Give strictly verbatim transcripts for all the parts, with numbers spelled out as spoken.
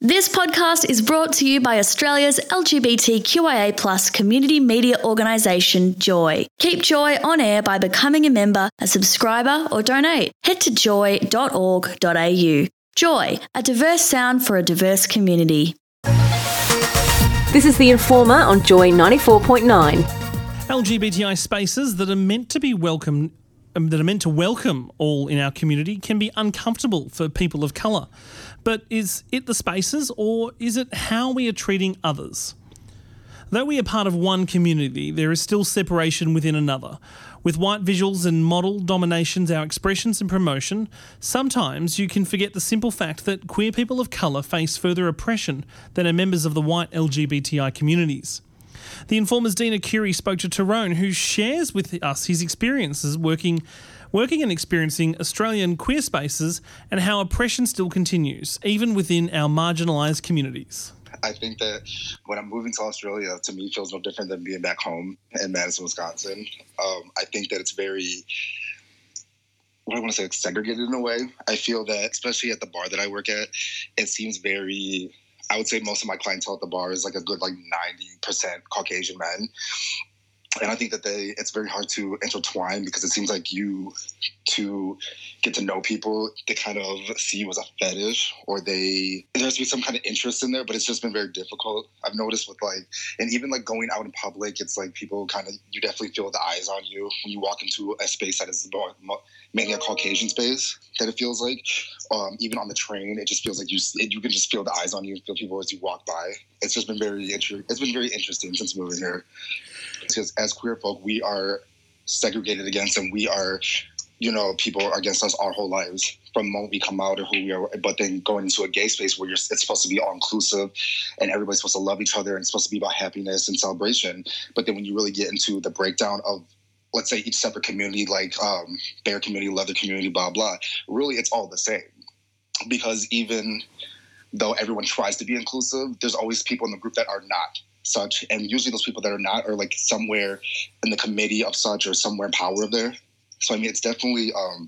This podcast is brought to you by Australia's L G B T Q I A plus community media organisation, Joy. Keep Joy on air by becoming a member, a subscriber or donate. Head to joy dot org dot a u. Joy, a diverse sound for a diverse community. This is The Informer on Joy ninety-four point nine. L G B T I spaces that are meant to be welcome, um, that are meant to welcome all in our community can be uncomfortable for people of colour. But is it the spaces, or is it how we are treating others? Though we are part of one community, there is still separation within another. With white visuals and model dominations our expressions and promotion, sometimes you can forget the simple fact that queer people of colour face further oppression than are members of the white L G B T I communities. The Informer's Dina Curie spoke to Tyrone, who shares with us his experiences working working and experiencing Australian queer spaces and how oppression still continues, even within our marginalised communities. I think that when I'm moving to Australia, to me, feels no different than being back home in Madison, Wisconsin. Um, I think that it's very, what do I want to say, segregated in a way. I feel that, especially at the bar that I work at, it seems very, I would say most of my clientele at the bar is like a good like ninety percent Caucasian men. And I think that they it's very hard to intertwine because it seems like you, to get to know people, they kind of see you as a fetish, or they, there has to be some kind of interest in there, but it's just been very difficult. I've noticed with like, and even like going out in public, it's like people kind of, you definitely feel the eyes on you when you walk into a space that is more, mainly a Caucasian space, that it feels like. Um, even on the train, it just feels like you you can just feel the eyes on you and feel people as you walk by. It's just been very, inter- it's been very interesting since moving here. Because as queer folk, we are segregated against, and we are, you know, people are against us our whole lives from the moment we come out or who we are. But then going into a gay space where you're, it's supposed to be all inclusive and everybody's supposed to love each other and it's supposed to be about happiness and celebration. But then when you really get into the breakdown of, let's say, each separate community, like um, bear community, leather community, blah, blah, really it's all the same. Because even though everyone tries to be inclusive, there's always people in the group that are not such, and usually those people that are not are like somewhere in the committee of such or somewhere in power of there. So I mean, it's definitely um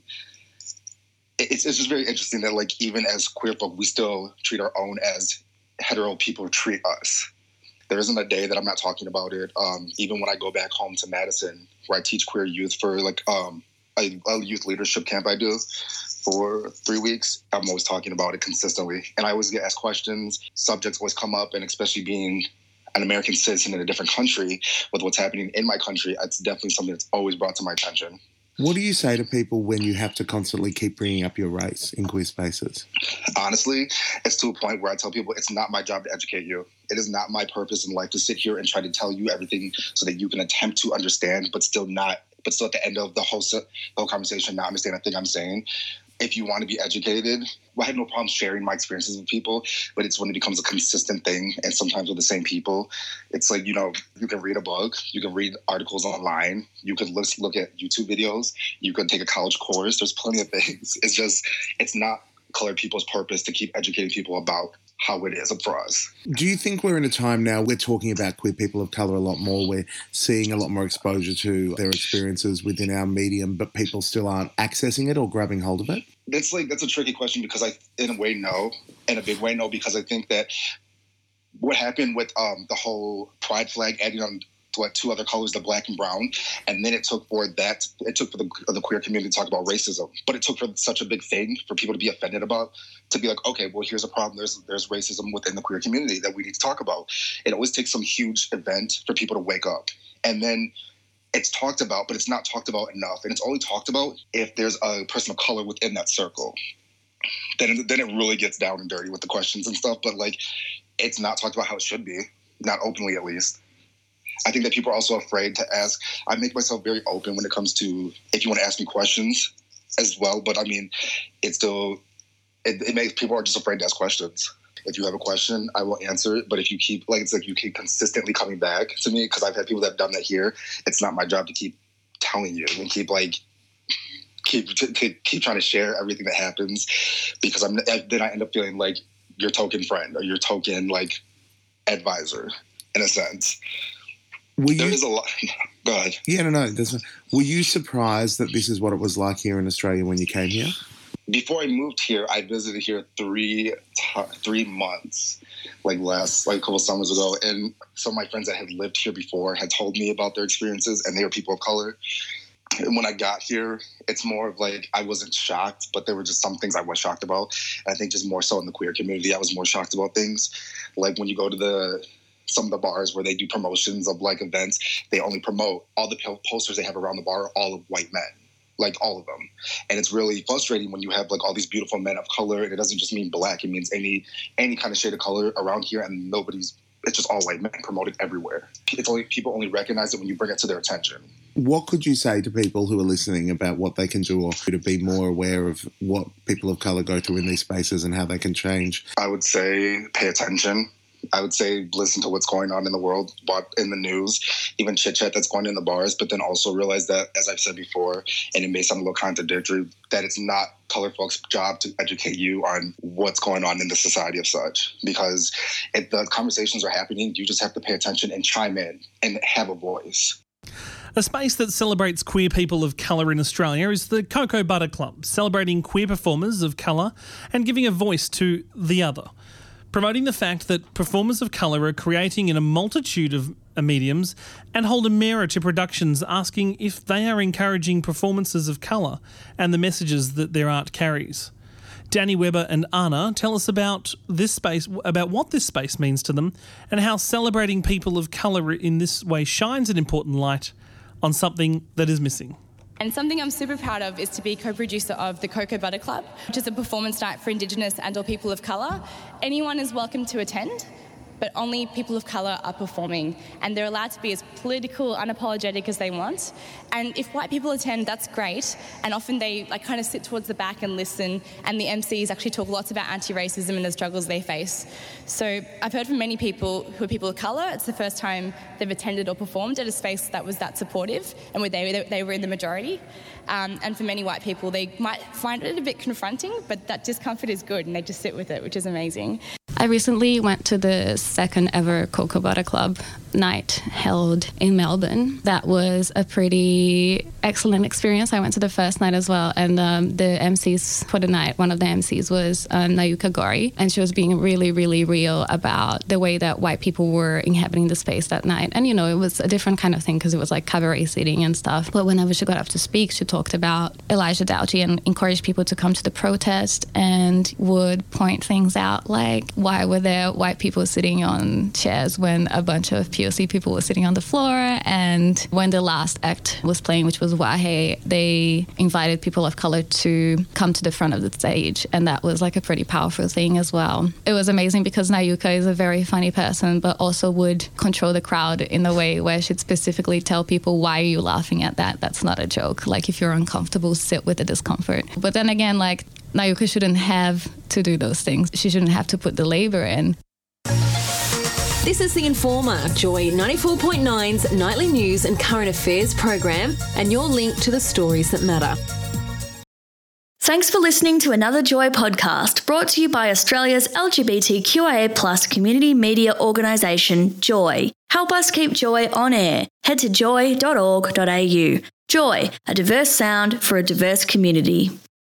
it's it's just very interesting that like even as queer folk, we still treat our own as hetero people treat us. There isn't a day that I'm not talking about it. Um, even when I go back home to Madison, where I teach queer youth for like um a, a youth leadership camp I do for three weeks, I'm always talking about it consistently, and I always get asked questions. Subjects always come up, and especially being an American citizen in a different country with what's happening in my country, it's definitely something that's always brought to my attention. What do you say to people when you have to constantly keep bringing up your race in queer spaces? Honestly, it's to a point where I tell people it's not my job to educate you. It is not my purpose in life to sit here and try to tell you everything so that you can attempt to understand, but still not, but still at the end of the whole, the whole conversation, not understand a thing I'm saying. If you want to be educated, well, I have no problem sharing my experiences with people, but it's when it becomes a consistent thing, and sometimes with the same people. It's like, you know, you can read a book, you can read articles online, you could look, look at YouTube videos, you could take a college course. There's plenty of things. It's just, it's not colored people's purpose to keep educating people about how it is for us. Do you think we're in a time now we're talking about queer people of colour a lot more, we're seeing a lot more exposure to their experiences within our medium, but people still aren't accessing it or grabbing hold of it? That's like, that's a tricky question because I, in a way, no. In a big way, no, because I think that what happened with um, the whole pride flag adding on what two other colors, the black and brown, and then it took for that, it took for the, the queer community to talk about racism, but it took for such a big thing for people to be offended about, to be like, okay, well, here's a problem. There's there's racism within the queer community that we need to talk about. It always takes some huge event for people to wake up, and then it's talked about, but it's not talked about enough, and it's only talked about if there's a person of color within that circle. Then then it really gets down and dirty with the questions and stuff, but like, it's not talked about how it should be, not openly at least. I think that people are also afraid to ask. I make myself very open when it comes to if you want to ask me questions as well. But I mean, it's still, it, it makes people are just afraid to ask questions. If you have a question, I will answer it. But if you keep, like, it's like you keep consistently coming back to me, because I've had people that have done that here. It's not my job to keep telling you and keep like, keep, keep, keep trying to share everything that happens, because I'm then I end up feeling like your token friend or your token like advisor in a sense. Were there you, is a lot. Go ahead. Yeah, no, no. There's, were you surprised that this is what it was like here in Australia when you came here? before I moved here, I visited here three t- three months, like last, like a couple summers ago. And some of my friends that had lived here before had told me about their experiences, and they were people of color. And when I got here, it's more of like I wasn't shocked, but there were just some things I was shocked about. And I think just more so in the queer community, I was more shocked about things. Like when you go to the some of the bars where they do promotions of like events, they only promote all the posters they have around the bar are all of white men, like all of them. And it's really frustrating when you have like all these beautiful men of color, and it doesn't just mean black, it means any any kind of shade of color around here, and nobody's, it's just all white men promoted everywhere. It's only people only recognize it when you bring it to their attention. What could you say to people who are listening about what they can do or to be more aware of what people of colour go through in these spaces and how they can change? I would say pay attention. I would say listen to what's going on in the world, in the news, even chit-chat that's going on in the bars, but then also realize that, as I've said before, and it may sound a little contradictory, that it's not color folks' job to educate you on what's going on in the society of such. Because if the conversations are happening, you just have to pay attention and chime in and have a voice. A space that celebrates queer people of colour in Australia is the Cocoa Butter Club, celebrating queer performers of colour and giving a voice to the other, promoting the fact that performers of colour are creating in a multitude of mediums and hold a mirror to productions asking if they are encouraging performances of colour and the messages that their art carries. Danny Webber and Anna tell us about this space, about what this space means to them and how celebrating people of colour in this way shines an important light on something that is missing. And something I'm super proud of is to be co-producer of the Cocoa Butter Club, which is a performance night for Indigenous and or people of colour. Anyone is welcome to attend, but only people of colour are performing, and they're allowed to be as political, unapologetic as they want. And if white people attend, that's great, and often they like kind of sit towards the back and listen, and the M Cs actually talk lots about anti-racism and the struggles they face. So I've heard from many people who are people of colour, it's the first time they've attended or performed at a space that was that supportive and where they, they were in the majority. Um, and for many white people, they might find it a bit confronting, but that discomfort is good and they just sit with it, which is amazing. I recently went to the second ever Cocoa Butter Club night held in Melbourne. That was a pretty excellent experience. I went to the first night as well, and um, the M Cs for the night, one of the M Cs was um, Nayuka Gori, and she was being really, really real about the way that white people were inhabiting the space that night. And, you know, it was a different kind of thing because it was like cabaret seating and stuff. But whenever she got up to speak, she talked about Elijah Doughty and encouraged people to come to the protest and would point things out like, why were there white people sitting on chairs when a bunch of P O C people were sitting on the floor? And when the last act was playing, which was Wahe, they invited people of colour to come to the front of the stage, and that was like a pretty powerful thing as well. It was amazing because Nayuka is a very funny person, but also would control the crowd in a way where she'd specifically tell people, why are you laughing at that? That's not a joke. Like, if you're uncomfortable, sit with the discomfort. But then again, like, Nayuka shouldn't have to do those things. She shouldn't have to put the labour in. This is The Informer, Joy ninety-four point nine's nightly news and current affairs program, and your link to the stories that matter. Thanks for listening to another Joy podcast brought to you by Australia's L G B T Q I A plus community media organisation, Joy. Help us keep Joy on air. Head to joy dot org dot a u. Joy, a diverse sound for a diverse community.